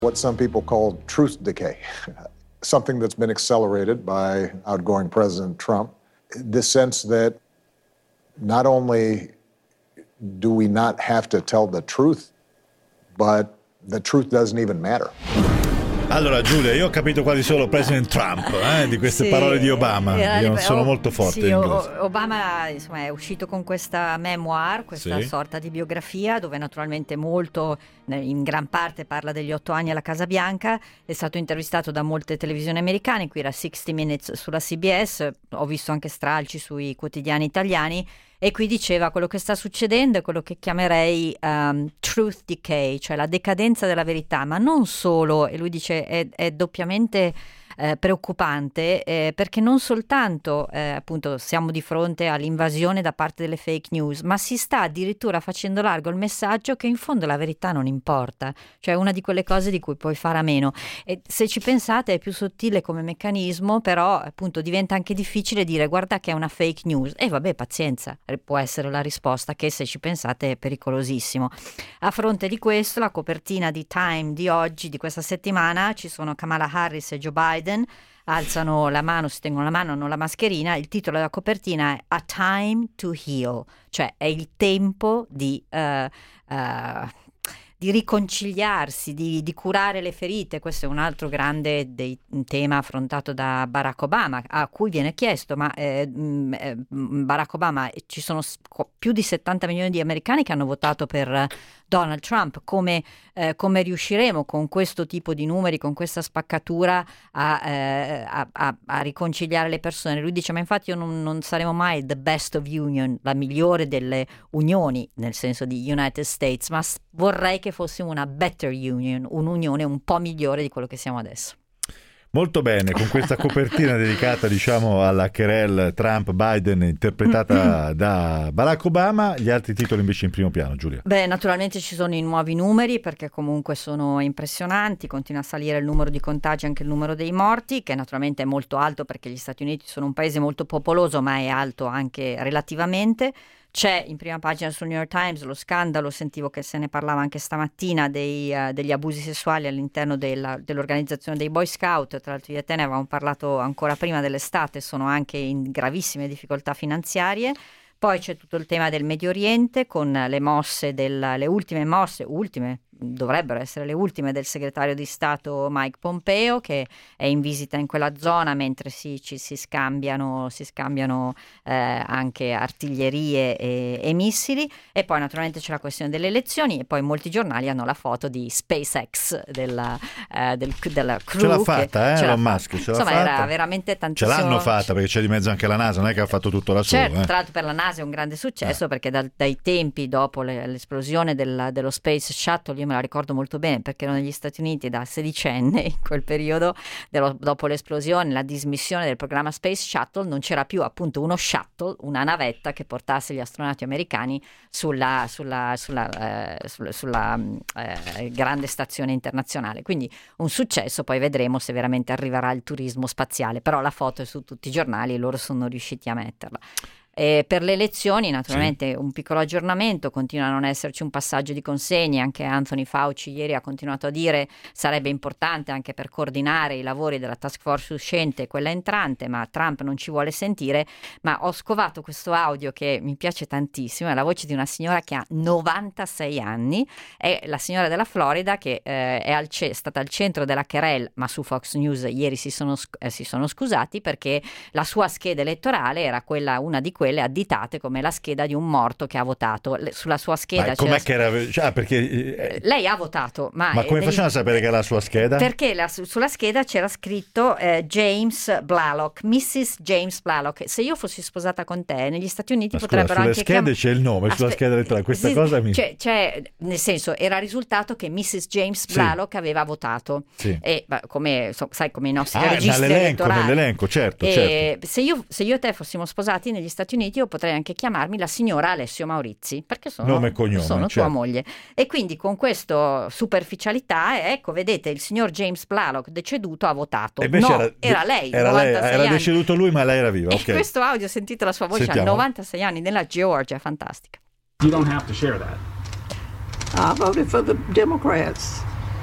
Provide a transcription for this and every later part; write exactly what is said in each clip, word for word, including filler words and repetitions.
What some people call truth decay, something that's been accelerated by outgoing President Trump. The sense that not only do we not have to tell the truth, but the truth doesn't even matter. Allora Giulia, io ho capito quali sono President Trump, eh, di queste sì, parole di Obama, io non sono molto forte sì, in inglese. Obama insomma, è uscito con questa memoir, questa sì. sorta di biografia, dove naturalmente molto, in gran parte parla degli otto anni alla Casa Bianca. È stato intervistato da molte televisioni americane, qui era sessanta Minutes sulla C B S, ho visto anche stralci sui quotidiani italiani, e qui diceva quello che sta succedendo è quello che chiamerei um, truth decay, cioè la decadenza della verità, ma non solo, e lui dice è, è doppiamente eh, preoccupante eh, perché non soltanto eh, appunto siamo di fronte all'invasione da parte delle fake news, ma si sta addirittura facendo largo il messaggio che in fondo la verità non importa, cioè una di quelle cose di cui puoi fare a meno. E se ci pensate è più sottile come meccanismo, però appunto diventa anche difficile dire guarda che è una fake news, e vabbè pazienza, può essere la risposta, che se ci pensate è pericolosissimo. A fronte di questo, la copertina di Time di oggi, di questa settimana, ci sono Kamala Harris e Joe Biden, alzano la mano, si tengono la mano, hanno la mascherina, il titolo della copertina è A Time to Heal, cioè è il tempo di uh, uh, di riconciliarsi, di, di curare le ferite. Questo è un altro grande dei, tema affrontato da Barack Obama, a cui viene chiesto, ma eh, Barack Obama, ci sono più di settanta milioni di americani che hanno votato per Donald Trump, come, eh, come riusciremo con questo tipo di numeri, con questa spaccatura a, eh, a, a, a riconciliare le persone? Lui dice, ma infatti io non, non saremo mai the best of union, la migliore delle unioni, nel senso di United States, ma vorrei che fossimo una better union, un'unione un po' migliore di quello che siamo adesso. Molto bene, con questa copertina dedicata diciamo alla querelle Trump-Biden interpretata da Barack Obama. Gli altri titoli invece in primo piano, Giulia. Beh, naturalmente ci sono i nuovi numeri, perché comunque sono impressionanti, continua a salire il numero di contagi, anche il numero dei morti, che naturalmente è molto alto perché gli Stati Uniti sono un paese molto popoloso, ma è alto anche relativamente. C'è in prima pagina sul New York Times lo scandalo, sentivo che se ne parlava anche stamattina, dei, uh, degli abusi sessuali all'interno della, dell'organizzazione dei Boy Scout. Tra l'altro io e te ne avevamo parlato ancora prima dell'estate, sono anche in gravissime difficoltà finanziarie. Poi c'è tutto il tema del Medio Oriente, con le mosse, del, le ultime mosse, ultime, dovrebbero essere le ultime, del segretario di Stato Mike Pompeo, che è in visita in quella zona mentre si, ci, si scambiano, si scambiano eh, anche artiglierie e, e missili. E poi naturalmente c'è la questione delle elezioni, e poi molti giornali hanno la foto di SpaceX della, eh, del, della crew. Ce l'ha fatta, che, eh, Elon Musk, ce l'ha insomma fatta. Era veramente tantissimo. Ce l'hanno fatta, perché c'è di mezzo anche la NASA, non è che ha fatto tutto da solo. Certo, eh. tra l'altro per la NASA è un grande successo, eh. perché da, dai tempi dopo le, l'esplosione del, dello Space Shuttle, io me la ricordo molto bene perché ero negli Stati Uniti da sedicenne in quel periodo, dello, dopo l'esplosione, la dismissione del programma Space Shuttle, non c'era più appunto uno shuttle, una navetta che portasse gli astronauti americani sulla, sulla, sulla, eh, sulla, sulla eh, grande stazione internazionale. Quindi un successo, poi vedremo se veramente arriverà il turismo spaziale, però la foto è su tutti i giornali e loro sono riusciti a metterla. E per le elezioni naturalmente sì. Un piccolo aggiornamento, continua a non esserci un passaggio di consegne, anche Anthony Fauci ieri ha continuato a dire sarebbe importante anche per coordinare i lavori della task force uscente e quella entrante, ma Trump non ci vuole sentire. Ma ho scovato questo audio che mi piace tantissimo, è la voce di una signora che ha novantasei anni, è la signora della Florida che eh, è al ce- stata al centro della querelle, ma su Fox News ieri si sono, eh, si sono scusati perché la sua scheda elettorale era quella, una di quelle additate come la scheda di un morto che ha votato. Sulla sua scheda ma com'è che era? Cioè, perché lei ha votato, ma, ma come negli... facciamo a sapere che era la sua scheda? Perché la, sulla scheda c'era scritto eh, James Blalock, missus James Blalock. Se io fossi sposata con te negli Stati Uniti ma potrebbero scusa, anche sulle schede chiam... c'è il nome, Aspe... sulla scheda elettorale questa sì, cosa mi... cioè, cioè, nel senso era risultato che missus James Blalock sì. aveva votato sì. e beh, come so, sai come i nostri ah, registri nell'elenco, elettorali nell'elenco certo, e certo. Se io, se io e te fossimo sposati negli Stati Uniti io potrei anche chiamarmi la signora Alessio Maurizi perché sono, nome e cognome, sono certo. tua moglie, e quindi con questa superficialità ecco vedete il signor James Blalock deceduto ha votato, no era, era lei era, lei, era deceduto lui ma lei era viva, e okay. Questo audio, sentite la sua voce, Sentiamo. ha novantasei anni, nella Georgia, è fantastica. You don't have to share that. I voted for the Democrats.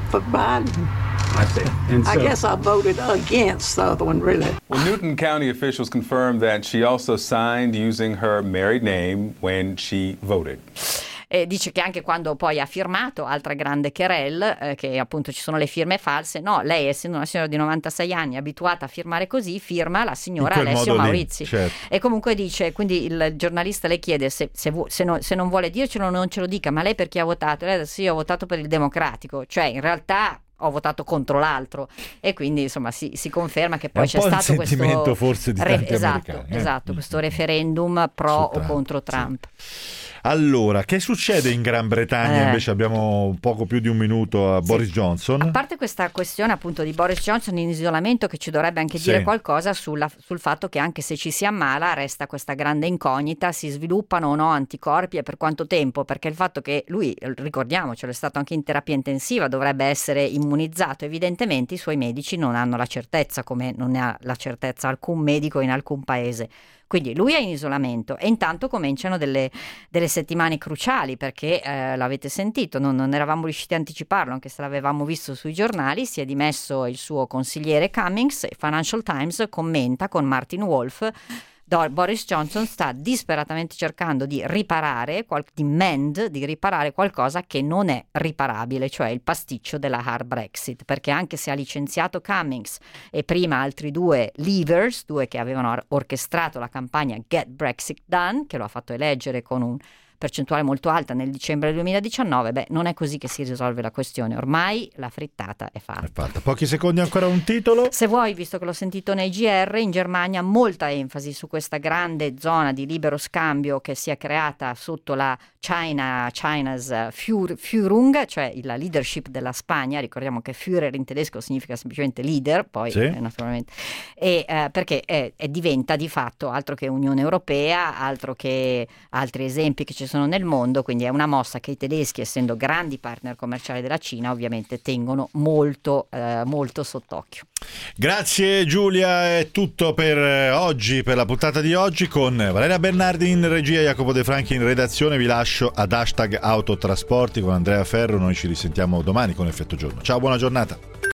for Biden. I see. And so, I guess I voted against the other one, really. Well, Newton County officials confirmed that she also signed using her married name when she voted. E dice che anche quando poi ha firmato, altra grande querelle, eh, che appunto ci sono le firme false, no, lei essendo una signora di novantasei anni abituata a firmare così, firma la signora Alessio Maurizi. Lì, certo. E comunque dice, quindi il giornalista le chiede se, se, se, no, se non vuole dircelo non ce lo dica, ma lei per chi ha votato? Lei dice sì, ho votato per il Democratico, cioè in realtà ho votato contro l'altro, e quindi insomma si, si conferma che poi c'è stato questo forse di re, tanti esatto, americani, eh? esatto, questo referendum pro o Trump, contro Trump. Sì. Allora, che succede in Gran Bretagna? Eh. Invece abbiamo poco più di un minuto a Sì. Boris Johnson. A parte questa questione appunto di Boris Johnson in isolamento, che ci dovrebbe anche Sì. dire qualcosa sulla, sul fatto che anche se ci si ammala resta questa grande incognita, si sviluppano o no anticorpi e per quanto tempo, perché il fatto che lui, ricordiamocelo, è stato anche in terapia intensiva, dovrebbe essere immunizzato, evidentemente i suoi medici non hanno la certezza, come non ne ha la certezza alcun medico in alcun paese. Quindi lui è in isolamento e intanto cominciano delle, delle settimane cruciali, perché eh, l'avete sentito, non, non eravamo riusciti a anticiparlo anche se l'avevamo visto sui giornali, si è dimesso il suo consigliere Cummings e Financial Times commenta con Martin Wolf: Boris Johnson sta disperatamente cercando di riparare, di mend, di riparare qualcosa che non è riparabile, cioè il pasticcio della hard Brexit, perché anche se ha licenziato Cummings e prima altri due leaders, due che avevano orchestrato la campagna Get Brexit Done, che lo ha fatto eleggere con un percentuale molto alta nel dicembre duemiladiciannove, beh, non è così che si risolve la questione, ormai la frittata è fatta. È fatta. Pochi secondi ancora, un titolo. Se vuoi, visto che l'ho sentito nei G R, in Germania molta enfasi su questa grande zona di libero scambio che si è creata sotto la China, China's Führ- Führung, cioè la leadership della Spagna. Ricordiamo che Führer in tedesco significa semplicemente leader, poi Sì. eh, naturalmente, e eh, perché è, è diventa di fatto altro che Unione Europea, altro che altri esempi che ci sono nel mondo, quindi è una mossa che i tedeschi, essendo grandi partner commerciali della Cina, ovviamente tengono molto eh, molto sott'occhio. Grazie Giulia, è tutto per oggi, per la puntata di oggi, con Valeria Bernardi in regia, Jacopo De Franchi in redazione. Vi lascio ad hashtag Autotrasporti con Andrea Ferro, noi ci risentiamo domani con Effetto Giorno. Ciao, buona giornata.